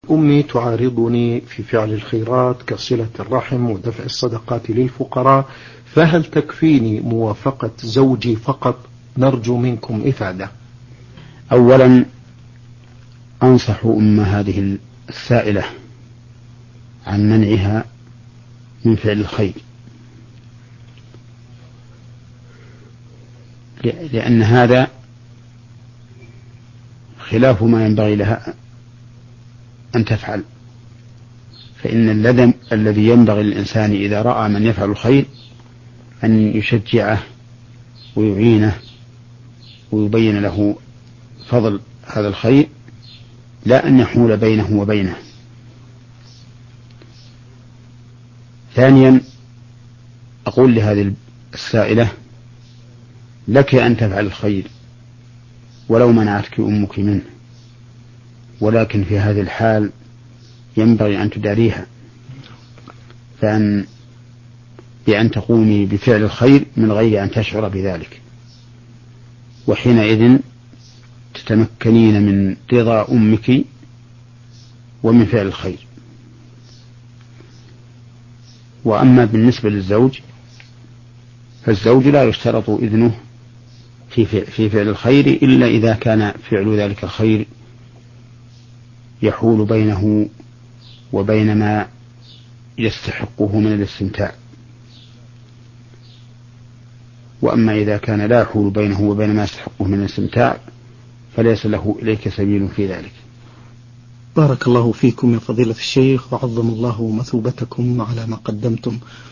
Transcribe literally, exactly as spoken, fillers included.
أمي تعارضني في فعل الخيرات كصلة الرحم ودفع الصدقات للفقراء، فهل تكفيني موافقة زوجي فقط؟ نرجو منكم إفادة. أولا أنصح أم هذه السائلة عن منعها من فعل الخير، لأن هذا خلاف ما ينبغي لها أن تفعل. فإن الذي ينبغي للإنسان إذا رأى من يفعل الخير أن يشجعه ويعينه ويبين له فضل هذا الخير، لا أن يحول بينه وبينه. ثانيا أقول لهذه السائلة: لك أن تفعل الخير ولو منعتك أمك منه، ولكن في هذه الحال ينبغي أن تداريها، فأن بأن تقومي بفعل الخير من غير أن تشعر بذلك، وحينئذ تتمكنين من رضا أمك ومن فعل الخير. وأما بالنسبة للزوج فالزوج لا يشترط إذنه في فعل الخير إلا إذا كان فعل ذلك الخير يحول بينه وبين ما يستحقه من الاستمتاع. وأما إذا كان لا يحول بينه وبين ما يستحقه من الاستمتاع فليس له إليك سبيل في ذلك. بارك الله فيكم يا فضيلة الشيخ، وعظم الله مثوبتكم على ما قدمتم.